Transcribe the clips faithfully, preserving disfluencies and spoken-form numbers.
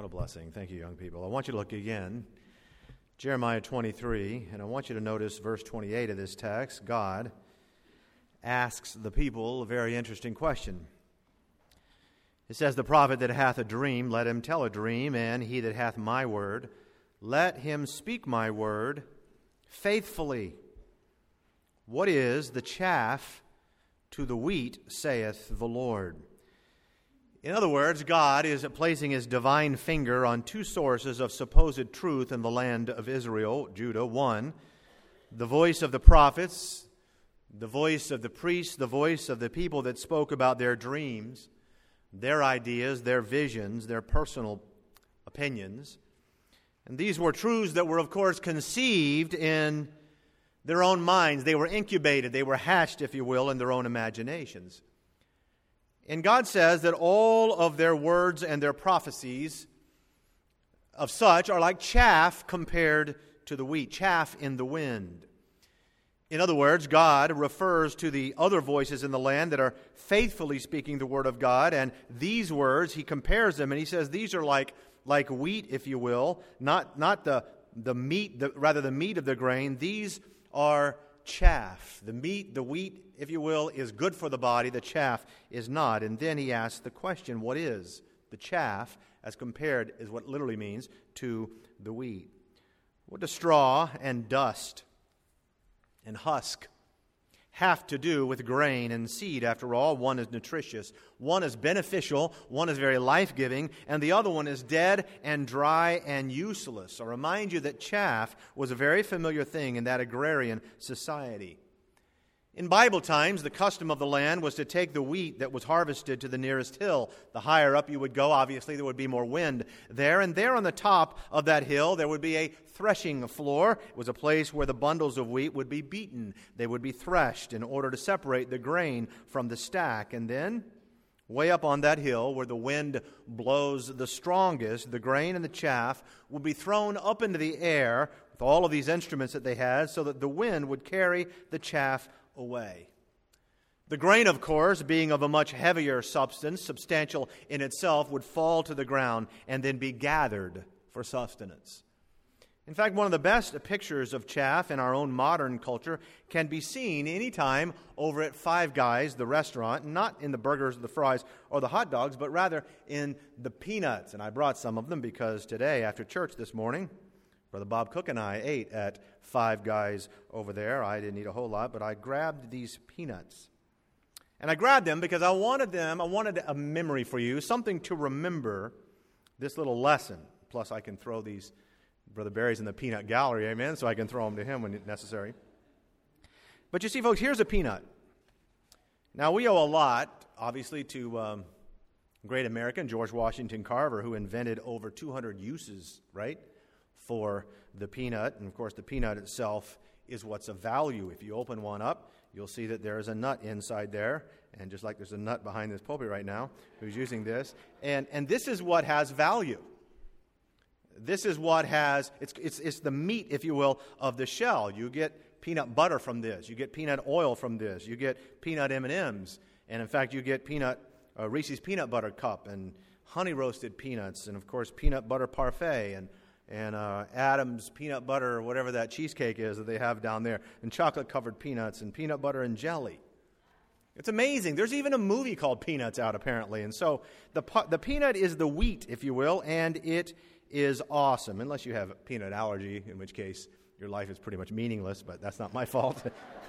What a blessing. Thank you, young people. I want you to look again, Jeremiah twenty-three, and I want you to notice verse twenty-eight of this text. God asks the people a very interesting question. It says, "The prophet that hath a dream, let him tell a dream, and he that hath my word, let him speak my word faithfully. What is the chaff to the wheat, saith the Lord?" In other words, God is placing his divine finger on two sources of supposed truth in the land of Israel, Judah. One, the voice of the prophets, the voice of the priests, the voice of the people that spoke about their dreams, their ideas, their visions, their personal opinions. And these were truths that were, of course, conceived in their own minds. They were incubated, they were hatched, if you will, in their own imaginations. And God says that all of their words and their prophecies of such are like chaff compared to the wheat, chaff in the wind. In other words, God refers to the other voices in the land that are faithfully speaking the word of God, and these words, he compares them, and he says these are like, like wheat, if you will, not, not the, the meat, the, rather the meat of the grain. These are chaff. The meat, the wheat, if you will, is good for the body. The chaff is not. And then he asks the question, what is the chaff as compared, is what it literally means, to the wheat? What does straw and dust and husk have to do with grain and seed? After all, one is nutritious, one is beneficial, one is very life-giving, and the other one is dead and dry and useless. I remind you that chaff was a very familiar thing in that agrarian society. In Bible times, the custom of the land was to take the wheat that was harvested to the nearest hill. The higher up you would go, obviously there would be more wind there. And there on the top of that hill, there would be a threshing floor. It was a place where the bundles of wheat would be beaten. They would be threshed in order to separate the grain from the stack. And then, way up on that hill where the wind blows the strongest, the grain and the chaff would be thrown up into the air with all of these instruments that they had so that the wind would carry the chaff away. The grain, of course, being of a much heavier substance, substantial in itself, would fall to the ground and then be gathered for sustenance. In fact, one of the best pictures of chaff in our own modern culture can be seen anytime over at Five Guys, the restaurant, not in the burgers, the fries, or the hot dogs, but rather in the peanuts. And I brought some of them because today, after church this morning, Brother Bob Cook and I ate at Five Guys over there. I didn't eat a whole lot, but I grabbed these peanuts. And I grabbed them because I wanted them, I wanted a memory for you, something to remember this little lesson. Plus, I can throw these, Brother Barry's in the peanut gallery, amen, so I can throw them to him when necessary. But you see, folks, here's a peanut. Now, we owe a lot, obviously, to um, great American George Washington Carver, who invented over two hundred uses, right, for the peanut. And of course the peanut itself is what's of value. If you open one up, you'll see that there is a nut inside there, and just like there's a nut behind this pulpit right now who's using this, and and this is what has value. This is what has, it's it's it's the meat, if you will, of the shell. You get peanut butter from this, you get peanut oil from this, you get peanut M and M's, and in fact you get peanut uh, Reese's peanut butter cup and honey roasted peanuts, and of course peanut butter parfait, and and uh, Adam's peanut butter, or whatever that cheesecake is that they have down there, and chocolate-covered peanuts, and peanut butter and jelly. It's amazing. There's even a movie called Peanuts out, apparently. And so the the peanut is the wheat, if you will, and it is awesome, unless you have a peanut allergy, in which case your life is pretty much meaningless, but that's not my fault.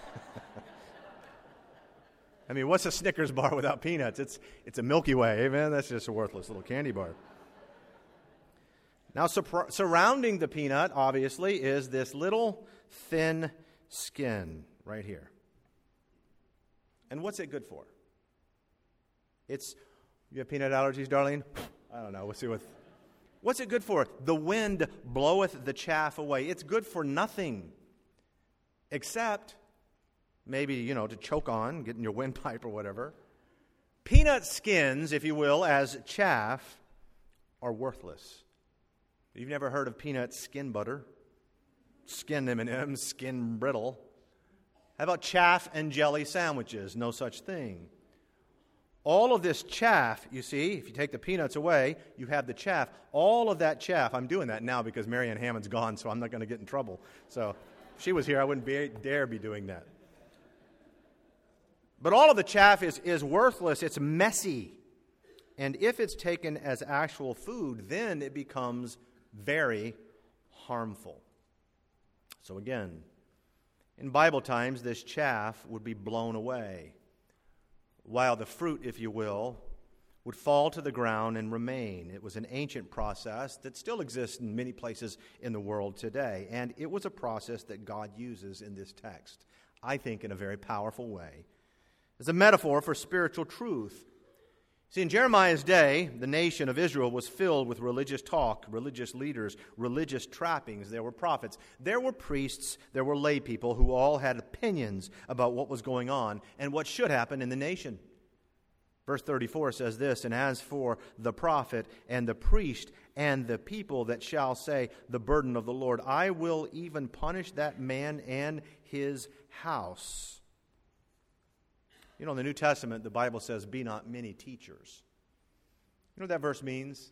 I mean, what's a Snickers bar without peanuts? It's, it's a Milky Way, amen? That's just a worthless little candy bar. Now, sur- surrounding the peanut, obviously, is this little thin skin right here. And what's it good for? It's, you have peanut allergies, Darlene? I don't know. We'll see what. What's it good for? The wind bloweth the chaff away. It's good for nothing except maybe, you know, to choke on, get in your windpipe or whatever. Peanut skins, if you will, as chaff, are worthless. You've never heard of peanut skin butter, skin M and M's, skin brittle. How about chaff and jelly sandwiches? No such thing. all of this chaff, you see, if you take the peanuts away, you have the chaff. All of that chaff, I'm doing that now because Marianne Hammond's gone, so I'm not going to get in trouble. So if she was here, I wouldn't be, dare be doing that. But all of the chaff is, is worthless. It's messy. And if it's taken as actual food, then it becomes very harmful. So again, in Bible times, this chaff would be blown away, while the fruit, if you will, would fall to the ground and remain. It was an ancient process that still exists in many places in the world today, and it was a process that God uses in this text, I think in a very powerful way, as a metaphor for spiritual truth. See, in Jeremiah's day, the nation of Israel was filled with religious talk, religious leaders, religious trappings. There were prophets. There were priests. There were lay people who all had opinions about what was going on and what should happen in the nation. Verse thirty-four says this, "And as for the prophet and the priest and the people that shall say the burden of the Lord, I will even punish that man and his house." You know, in the New Testament, the Bible says, "Be not many teachers." You know what that verse means?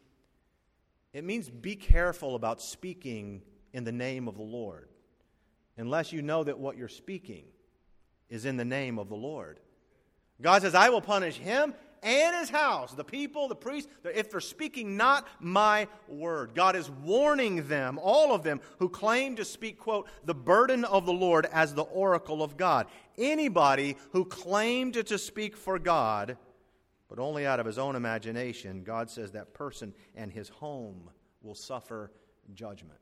It means be careful about speaking in the name of the Lord, unless you know that what you're speaking is in the name of the Lord. God says, I will punish him and his house, the people, the priests, if they're speaking not my word. God is warning them, all of them, who claim to speak, quote, the burden of the Lord as the oracle of God. Anybody who claimed to speak for God, but only out of his own imagination, God says that person and his home will suffer judgment.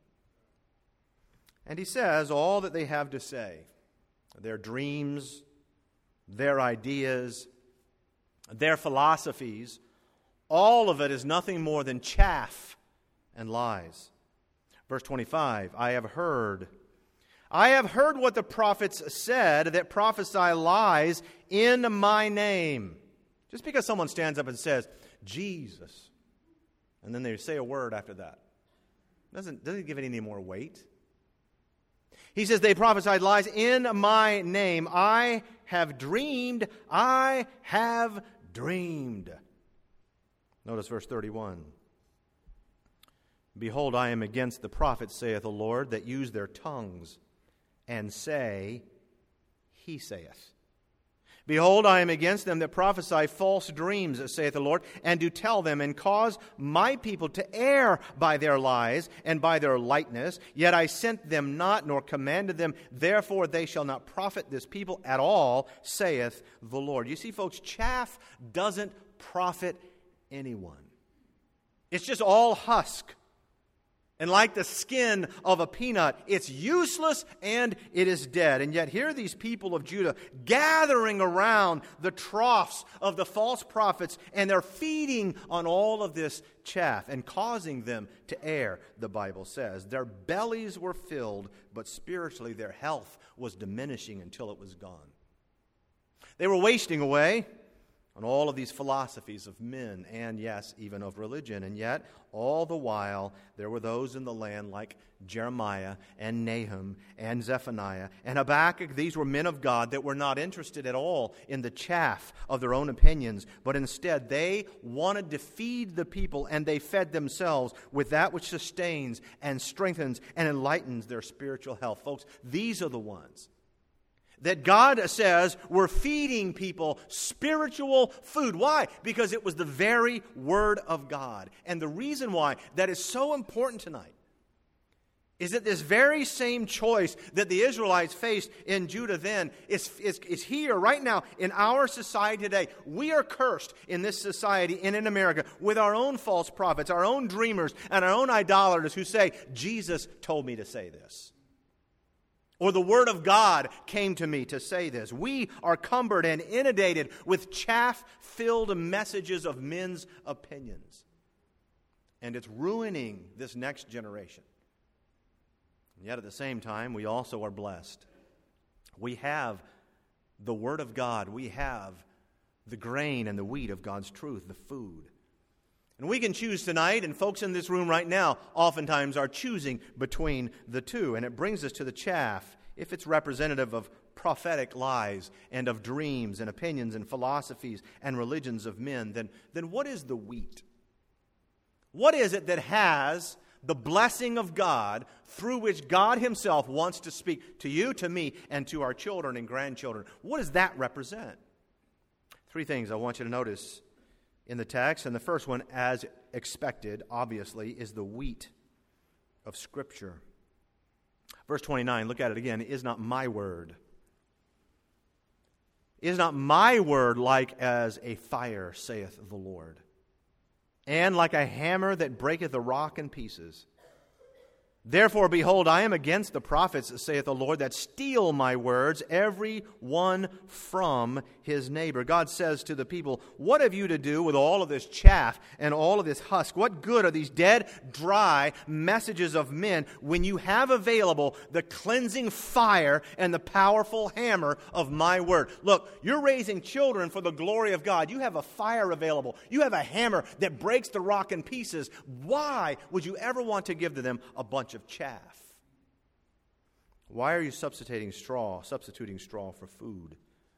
And he says all that they have to say, their dreams, their ideas, their philosophies, all of it is nothing more than chaff and lies. Verse twenty-five, I have heard, I have heard what the prophets said that prophesy lies in my name. Just because someone stands up and says, Jesus, and then they say a word after that, doesn't, doesn't give it any more weight. He says, they prophesied lies in my name. I have dreamed, I have dreamed. Notice verse thirty-one. Behold, I am against the prophets, saith the Lord, that use their tongues and say, He saith. Behold, I am against them that prophesy false dreams, saith the Lord, and do tell them, and cause my people to err by their lies and by their lightness. Yet I sent them not, nor commanded them. Therefore they shall not profit this people at all, saith the Lord. You see, folks, chaff doesn't profit anyone. It's just all husk. And like the skin of a peanut, it's useless and it is dead. And yet here are these people of Judah gathering around the troughs of the false prophets, and they're feeding on all of this chaff and causing them to err, the Bible says. Their bellies were filled, but spiritually their health was diminishing until it was gone. They were wasting away on all of these philosophies of men and, yes, even of religion. And yet, all the while, there were those in the land like Jeremiah and Nahum and Zephaniah and Habakkuk. These were men of God that were not interested at all in the chaff of their own opinions, but instead they wanted to feed the people, and they fed themselves with that which sustains and strengthens and enlightens their spiritual health. Folks, these are the ones that God says we're feeding people spiritual food. Why? Because it was the very Word of God. And the reason why that is so important tonight is that this very same choice that the Israelites faced in Judah then is, is, is here right now in our society today. We are cursed in this society and in America with our own false prophets, our own dreamers, and our own idolaters who say, Jesus told me to say this. Or the Word of God came to me to say this. We are cumbered and inundated with chaff-filled messages of men's opinions. And it's ruining this next generation. And yet at the same time, we also are blessed. We have the Word of God. We have the grain and the wheat of God's truth, the food. And we can choose tonight, and folks in this room right now oftentimes are choosing between the two. And it brings us to the chaff, if it's representative of prophetic lies and of dreams and opinions and philosophies and religions of men, then, then what is the wheat? What is it that has the blessing of God through which God himself wants to speak to you, to me, and to our children and grandchildren? What does that represent? Three things I want you to notice in the text. And the first one, as expected, obviously, is the wheat of Scripture. Verse twenty-nine, look at it again. Is not my word. Is not my word like as a fire, saith the Lord, and like a hammer that breaketh the rock in pieces? Therefore, behold, I am against the prophets, saith the Lord, that steal my words, every one from his neighbor. God says to the people, what have you to do with all of this chaff and all of this husk? What good are these dead, dry messages of men when you have available the cleansing fire and the powerful hammer of my word? Look, you're raising children for the glory of God. You have a fire available. You have a hammer that breaks the rock in pieces. Why would you ever want to give to them a bunch of chaff? Why are you substituting straw, substituting straw for food?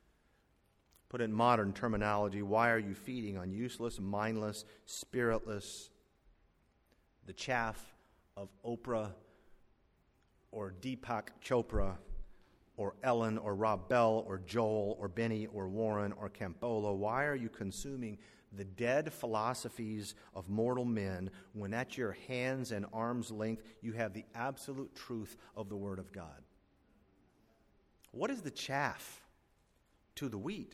Put in modern terminology, why are you feeding on useless, mindless, spiritless, the chaff of Oprah or Deepak Chopra or Ellen or Rob Bell or Joel or Benny or Warren or Campolo? Why are you consuming the dead philosophies of mortal men when at your hands and arm's length you have the absolute truth of the Word of God? What is the chaff to the wheat?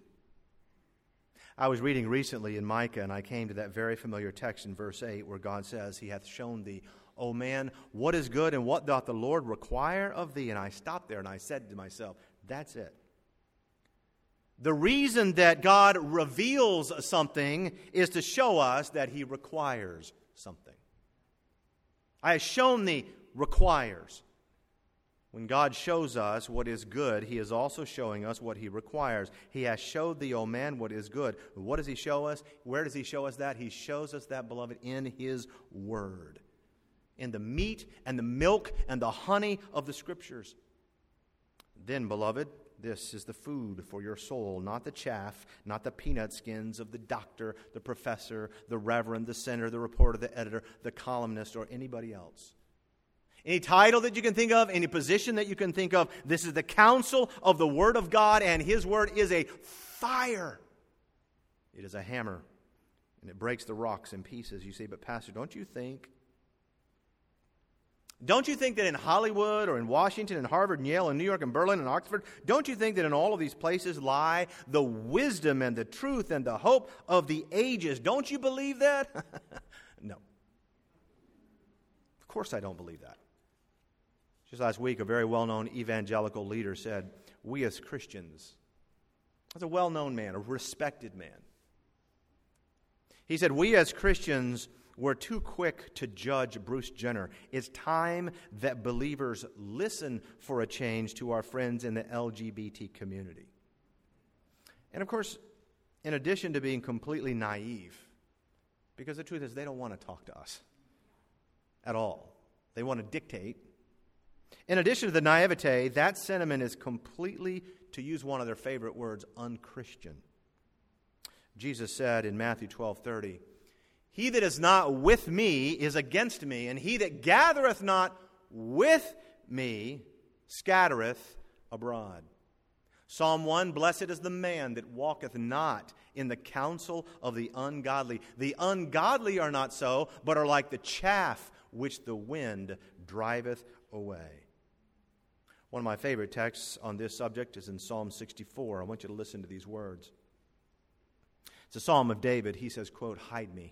I was reading recently in Micah, and I came to that very familiar text in verse eight where God says, He hath shown thee, O man, what is good, and what doth the Lord require of thee? And I stopped there and I said to myself, that's it. The reason that God reveals something is to show us that He requires something. I have shown thee requires. When God shows us what is good, He is also showing us what He requires. He has showed thee, O man, what is good. What does He show us? Where does He show us that? He shows us that, beloved, in His Word. In the meat and the milk and the honey of the Scriptures. Then, beloved, this is the food for your soul, not the chaff, not the peanut skins of the doctor, the professor, the reverend, the senator, the reporter, the editor, the columnist, or anybody else. Any title that you can think of, any position that you can think of, this is the counsel of the Word of God, and His Word is a fire. It is a hammer, and it breaks the rocks in pieces. You say, but Pastor, don't you think Don't you think that in Hollywood or in Washington and Harvard and Yale and New York and Berlin and Oxford, don't you think that in all of these places lie the wisdom and the truth and the hope of the ages? Don't you believe that? No. Of course I don't believe that. Just last week, a very well-known evangelical leader said, we as Christians, that's a well-known man, a respected man. He said, we as Christians we're too quick to judge Bruce Jenner. It's time that believers listen for a change to our friends in the L G B T community. And of course, in addition to being completely naive, because the truth is they don't want to talk to us at all. They want to dictate. In addition to the naivete, that sentiment is completely, to use one of their favorite words, unchristian. Jesus said in Matthew twelve thirty, he that is not with me is against me, and he that gathereth not with me scattereth abroad. Psalm one, blessed is the man that walketh not in the counsel of the ungodly. The ungodly are not so, but are like the chaff which the wind driveth away. One of my favorite texts on this subject is in Psalm sixty-four. I want you to listen to these words. It's a psalm of David. He says, quote, hide me.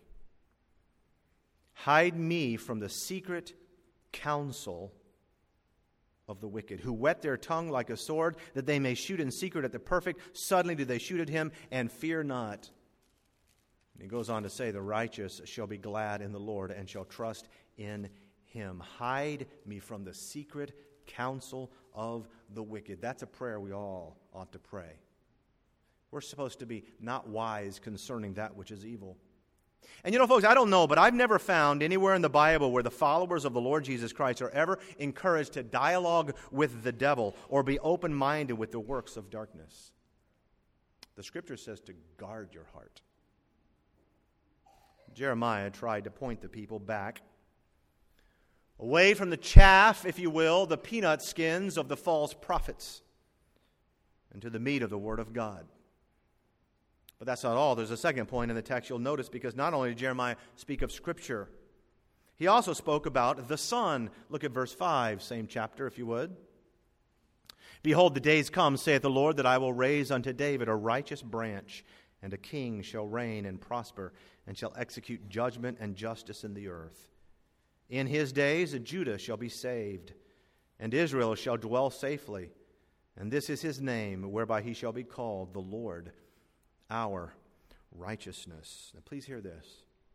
Hide me from the secret counsel of the wicked, who whet their tongue like a sword, that they may shoot in secret at the perfect. Suddenly do they shoot at him, and fear not. And he goes on to say, the righteous shall be glad in the Lord, and shall trust in him. Hide me from the secret counsel of the wicked. That's a prayer we all ought to pray. We're supposed to be not wise concerning that which is evil. And you know, folks, I don't know, but I've never found anywhere in the Bible where the followers of the Lord Jesus Christ are ever encouraged to dialogue with the devil or be open-minded with the works of darkness. The Scripture says to guard your heart. Jeremiah tried to point the people back away from the chaff, if you will, the peanut skins of the false prophets, and to the meat of the Word of God. But that's not all. There's a second point in the text you'll notice, because not only did Jeremiah speak of Scripture, he also spoke about the Son. Look at verse five, same chapter, if you would. Behold, the days come, saith the Lord, that I will raise unto David a righteous branch, and a king shall reign and prosper, and shall execute judgment and justice in the earth. In his days Judah shall be saved, and Israel shall dwell safely. And this is his name, whereby he shall be called the Lord, our righteousness. Now please hear this.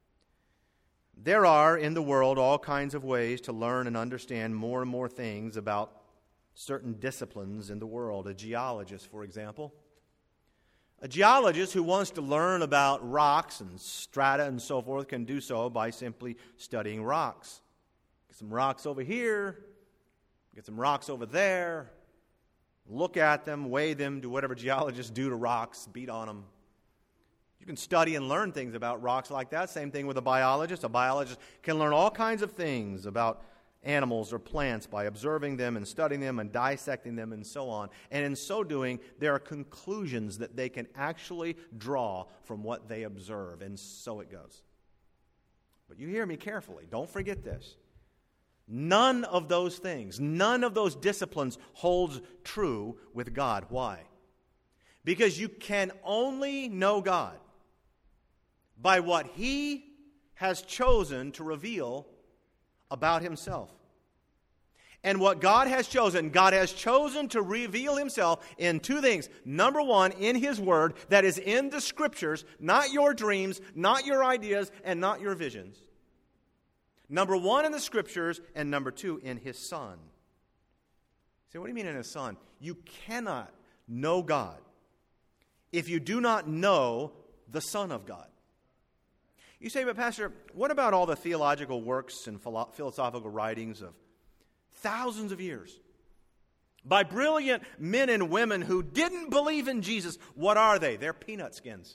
There are in the world all kinds of ways to learn and understand more and more things about certain disciplines in the world. A geologist, for example. A geologist who wants to learn about rocks and strata and so forth can do so by simply studying rocks. Get some rocks over here, get some rocks over there, look at them, weigh them, do whatever geologists do to rocks, beat on them. You can study and learn things about rocks like that. Same thing with a biologist. A biologist can learn all kinds of things about animals or plants by observing them and studying them and dissecting them and so on. And in so doing, there are conclusions that they can actually draw from what they observe. And so it goes. But you hear me carefully. Don't forget this. None of those things, none of those disciplines holds true with God. Why? Because you can only know God by what He has chosen to reveal about Himself. And what God has chosen, God has chosen to reveal Himself in two things. Number one, in His Word, that is in the Scriptures, not your dreams, not your ideas, and not your visions. Number one, in the Scriptures, and number two, in His Son. So what do you mean in His Son? You cannot know God if you do not know the Son of God. You say, but Pastor, what about all the theological works and philo- philosophical writings of thousands of years by brilliant men and women who didn't believe in Jesus? What are they? They're peanut skins.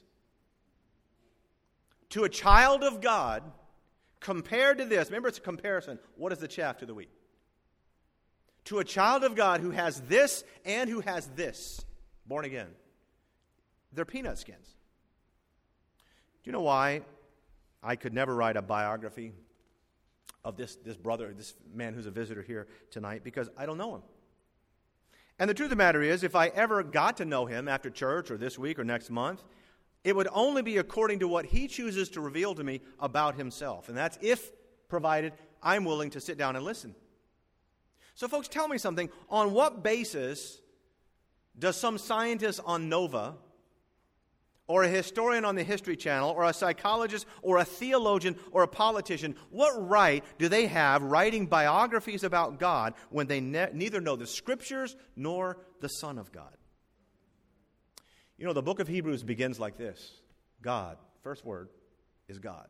To a child of God, compared to this, remember it's a comparison. What is the chaff to the wheat? To a child of God who has this and who has this, born again, they're peanut skins. Do you know why I could never write a biography of this, this brother, this man who's a visitor here tonight? Because I don't know him. And the truth of the matter is, if I ever got to know him after church or this week or next month, it would only be according to what he chooses to reveal to me about himself. And that's if, provided, I'm willing to sit down and listen. So folks, tell me something. On what basis does some scientist on Nova, or a historian on the History Channel, or a psychologist, or a theologian, or a politician, what right do they have writing biographies about God when they ne- neither know the Scriptures nor the Son of God? You know, the book of Hebrews begins like this. God, first word, is God.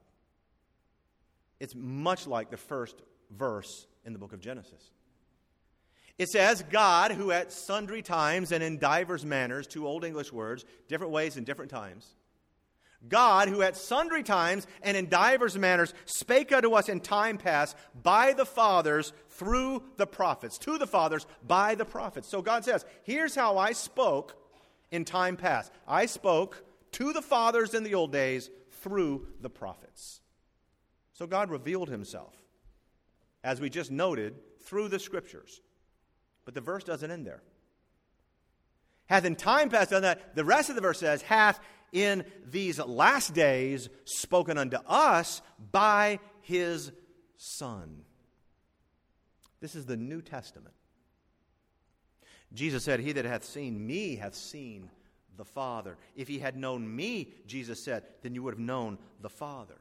It's much like the first verse in the book of Genesis. It says, God, who at sundry times and in divers manners, two Old English words, different ways and different times. God, who at sundry times and in divers manners spake unto us in time past by the fathers through the prophets. To the fathers by the prophets. So God says, here's how I spoke in time past. I spoke to the fathers in the old days through the prophets. So God revealed Himself, as we just noted, through the Scriptures. But the verse doesn't end there. Hath in time past done that. The rest of the verse says, hath in these last days spoken unto us by His Son. This is the New Testament. Jesus said, he that hath seen me hath seen the Father. If ye had known me, Jesus said, then you would have known the Father.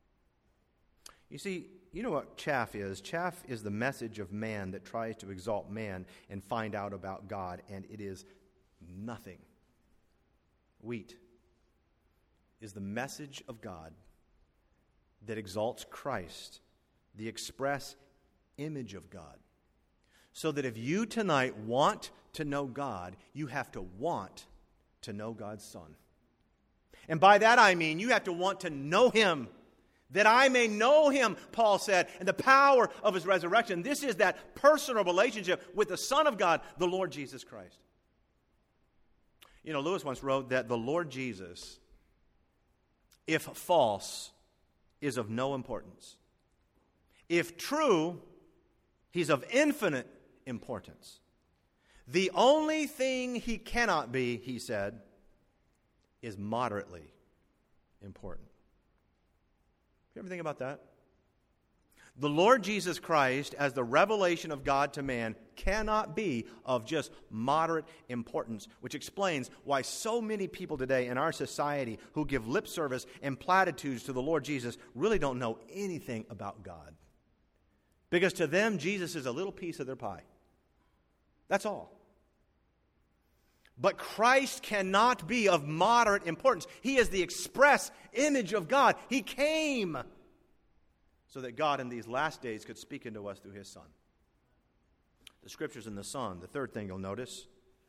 You see, you know what chaff is? Chaff is the message of man that tries to exalt man and find out about God, and it is nothing. Wheat is the message of God that exalts Christ, the express image of God. So that if you tonight want to know God, you have to want to know God's Son. And by that I mean you have to want to know Him, that I may know Him, Paul said, and the power of His resurrection. This is that personal relationship with the Son of God, the Lord Jesus Christ. You know, Lewis once wrote that the Lord Jesus, if false, is of no importance. If true, He's of infinite importance. The only thing He cannot be, he said, is moderately important. You ever think about that? The Lord Jesus Christ, as the revelation of God to man, cannot be of just moderate importance, which explains why so many people today in our society who give lip service and platitudes to the Lord Jesus really don't know anything about God. Because to them, Jesus is a little piece of their pie. That's all. But Christ cannot be of moderate importance. He is the express image of God. He came so that God in these last days could speak into us through His Son. The Scriptures in the Son. The third thing you'll notice,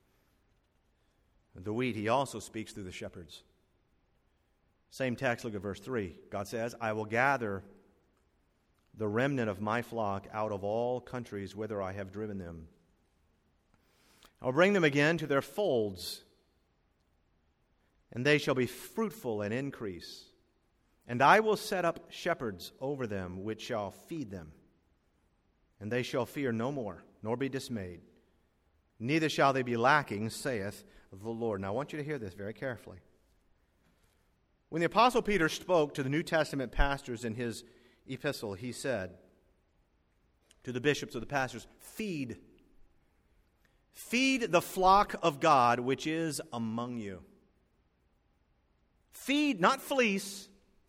the wheat, He also speaks through the shepherds. Same text, look at verse three. God says, I will gather the remnant of my flock out of all countries whither I have driven them. I'll bring them again to their folds, and they shall be fruitful and increase. And I will set up shepherds over them, which shall feed them. And they shall fear no more, nor be dismayed. Neither shall they be lacking, saith the Lord. Now I want you to hear this very carefully. When the Apostle Peter spoke to the New Testament pastors in his epistle, he said to the bishops or the pastors, feed. Feed the flock of God which is among you. Feed, not fleece.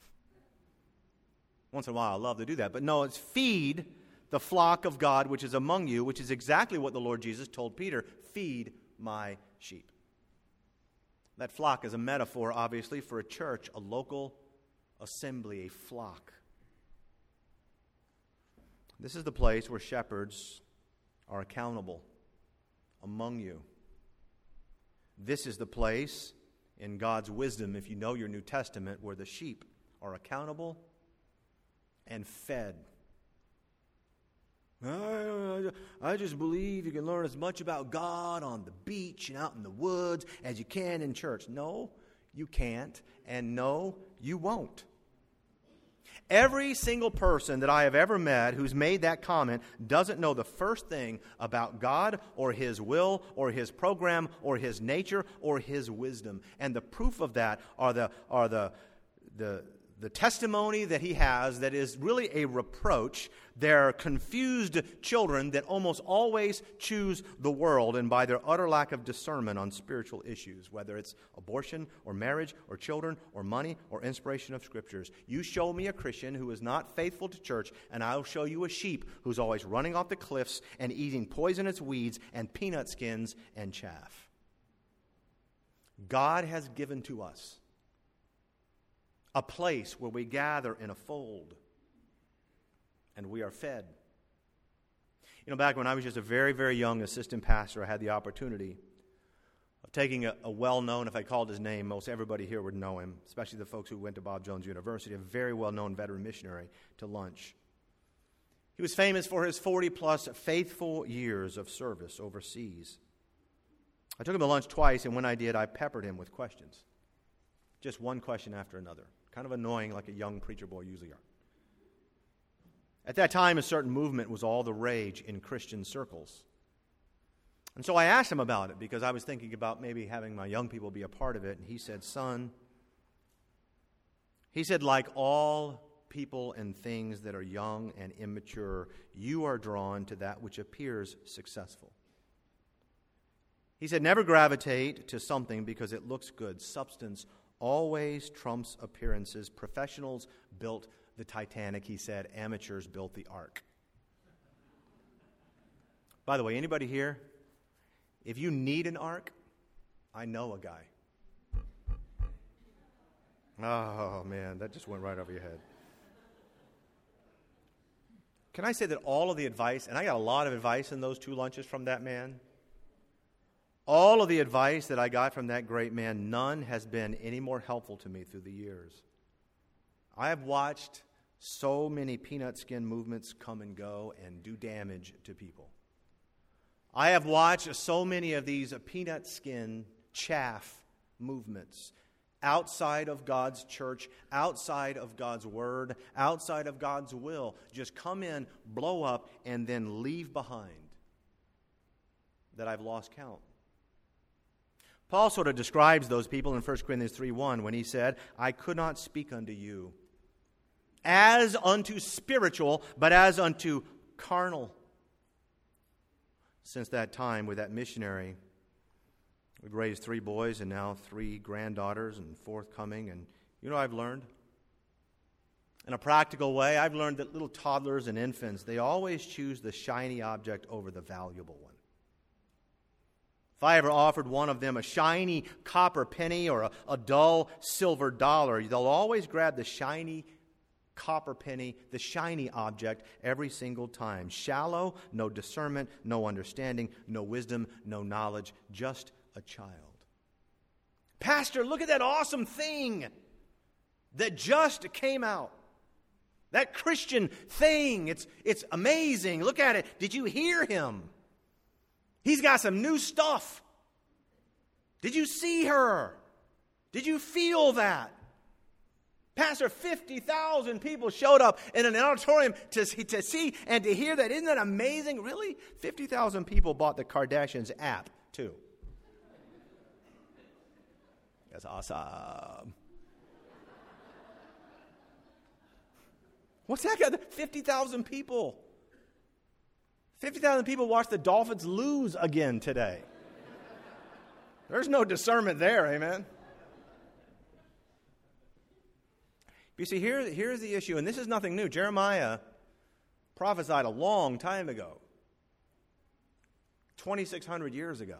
Once in a while I love to do that, but no, it's feed the flock of God which is among you, which is exactly what the Lord Jesus told Peter, feed my sheep. That flock is a metaphor, obviously, for a church, a local assembly, a flock. This is the place where shepherds are accountable among you. This is the place in God's wisdom, if you know your New Testament, where the sheep are accountable and fed. I, I just believe you can learn as much about God on the beach and out in the woods as you can in church. No, you can't, and no, you won't. Every single person that I have ever met who's made that comment doesn't know the first thing about God or His will or His program or His nature or His wisdom. And the proof of that are the are the the the testimony that he has that is really a reproach. They're confused children that almost always choose the world, and by their utter lack of discernment on spiritual issues, whether it's abortion or marriage or children or money or inspiration of Scriptures. You show me a Christian who is not faithful to church, and I'll show you a sheep who's always running off the cliffs and eating poisonous weeds and peanut skins and chaff. God has given to us a place where we gather in a fold and we are fed. You know, back when I was just a very, very young assistant pastor, I had the opportunity of taking a, a well-known, if I called his name, most everybody here would know him, especially the folks who went to Bob Jones University, a very well-known veteran missionary, to lunch. He was famous for his forty-plus faithful years of service overseas. I took him to lunch twice, and when I did, I peppered him with questions. Just one question after another. Kind of annoying, like a young preacher boy usually are. At that time, a certain movement was all the rage in Christian circles. And so I asked him about it because I was thinking about maybe having my young people be a part of it. And he said, son, he said, like all people and things that are young and immature, you are drawn to that which appears successful. He said, never gravitate to something because it looks good. Substance always trumps appearances. Professionals built the Titanic, he said. Amateurs built the Ark. By the way, anybody here, if you need an ark, I know a guy. Oh, man, that just went right over your head. Can I say that all of the advice, and I got a lot of advice in those two lunches from that man, all of the advice that I got from that great man, none has been any more helpful to me through the years. I have watched so many peanut skin movements come and go and do damage to people. I have watched so many of these peanut skin chaff movements outside of God's church, outside of God's word, outside of God's will, just come in, blow up, and then leave behind, that I've lost count. Paul sort of describes those people in First Corinthians three one when he said, I could not speak unto you as unto spiritual, but as unto carnal. Since that time, with that missionary, we've raised three boys and now three granddaughters and forthcoming. And you know what I've learned? In a practical way, I've learned that little toddlers and infants, they always choose the shiny object over the valuable one. If I ever offered one of them a shiny copper penny or a, a dull silver dollar, they'll always grab the shiny copper penny, the shiny object, every single time. Shallow, no discernment, no understanding, no wisdom, no knowledge, just a child. Pastor, look at that awesome thing that just came out. That Christian thing. It's, it's amazing. Look at it. Did you hear him? He's got some new stuff. Did you see her? Did you feel that? Pastor, fifty thousand people showed up in an auditorium to, to see and to hear that. Isn't that amazing? Really? fifty thousand people bought the Kardashians app, too. That's awesome. What's that got? fifty thousand people. fifty thousand people watched the Dolphins lose again today. There's no discernment there, amen? You see, here, here's the issue, and this is nothing new. Jeremiah prophesied a long time ago, twenty-six hundred years ago.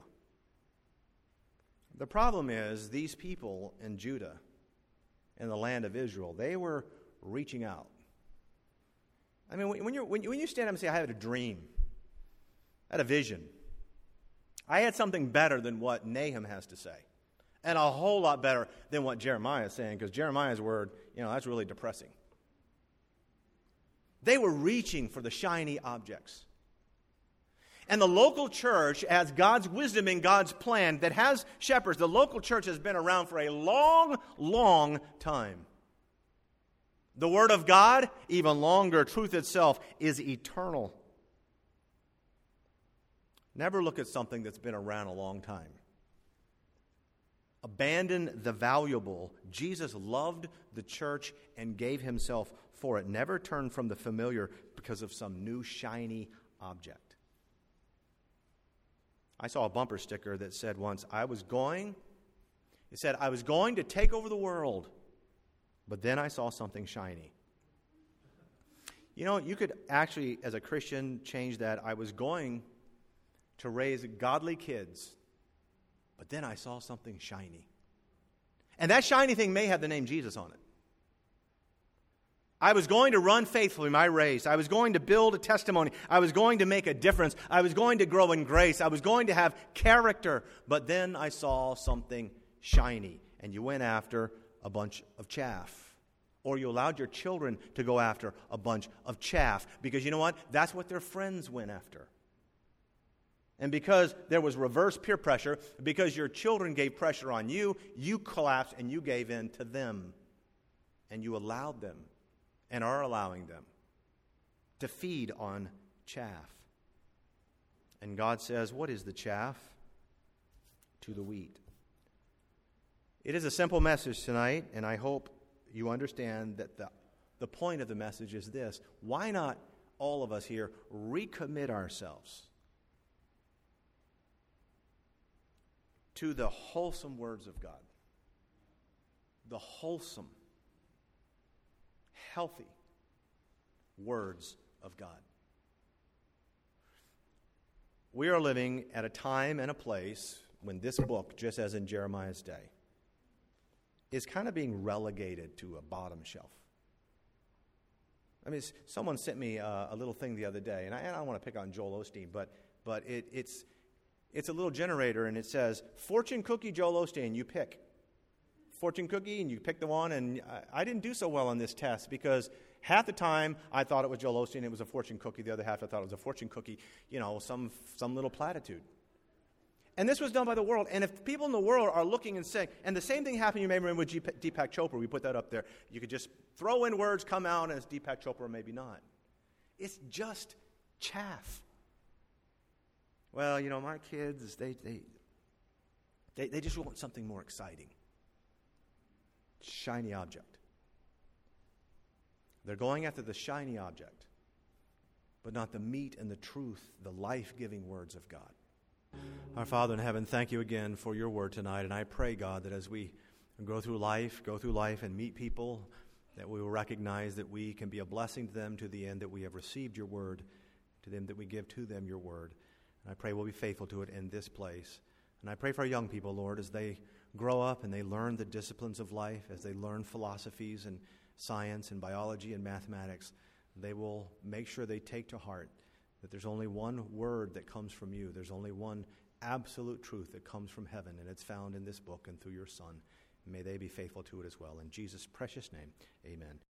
The problem is these people in Judah, in the land of Israel, they were reaching out. I mean, when, you're, when, you, when you stand up and say, I had a dream, I had a vision, I had something better than what Nahum has to say, and a whole lot better than what Jeremiah is saying, because Jeremiah's word, you know, that's really depressing. They were reaching for the shiny objects. And the local church, as God's wisdom and God's plan that has shepherds, the local church has been around for a long, long time. The Word of God, even longer. Truth itself is eternal. Never look at something that's been around a long time. Abandon the valuable. Jesus loved the church and gave himself for it. Never turn from the familiar because of some new shiny object. I saw a bumper sticker that said once, I was going, it said, I was going to take over the world, but then I saw something shiny. You know, you could actually, as a Christian, change that. I was going to raise godly kids, but then I saw something shiny. And that shiny thing may have the name Jesus on it. I was going to run faithfully my race. I was going to build a testimony. I was going to make a difference. I was going to grow in grace. I was going to have character. But then I saw something shiny, and you went after a bunch of chaff. Or you allowed your children to go after a bunch of chaff. Because you know what? That's what their friends went after. And because there was reverse peer pressure, because your children gave pressure on you, you collapsed and you gave in to them. And you allowed them, and are allowing them, to feed on chaff. And God says, what is the chaff? To the wheat. It is a simple message tonight, and I hope you understand that the, the point of the message is this. Why not all of us here recommit ourselves to the wholesome words of God? The wholesome, healthy words of God. We are living at a time and a place when this book, just as in Jeremiah's day, is kind of being relegated to a bottom shelf. I mean, someone sent me uh, a little thing the other day, and I, and I don't want to pick on Joel Osteen, but but it, it's it's a little generator, and it says, fortune cookie Joel Osteen, you pick. Fortune cookie, and you pick the one, and I, I didn't do so well on this test because half the time I thought it was Joel Osteen, it was a fortune cookie. The other half I thought it was a fortune cookie, you know, some some little platitude. And this was done by the world. And if people in the world are looking and saying, and the same thing happened, you may remember with Deepak Chopra, we put that up there. You could just throw in words, come out as Deepak Chopra, maybe not. It's just chaff. Well, you know, my kids, they they they, they just want something more exciting. Shiny object. They're going after the shiny object, but not the meat and the truth, the life-giving words of God. Our Father in heaven, thank you again for your word tonight, and I pray, God, that as we go through life, go through life and meet people, that we will recognize that we can be a blessing to them to the end that we have received your word, to them that we give to them your word. And I pray we'll be faithful to it in this place. And I pray for our young people, Lord, as they grow up and they learn the disciplines of life, as they learn philosophies and science and biology and mathematics, they will make sure they take to heart that there's only one word that comes from you. There's only one absolute truth that comes from heaven, and it's found in this book and through your Son. May they be faithful to it as well. In Jesus' precious name, amen.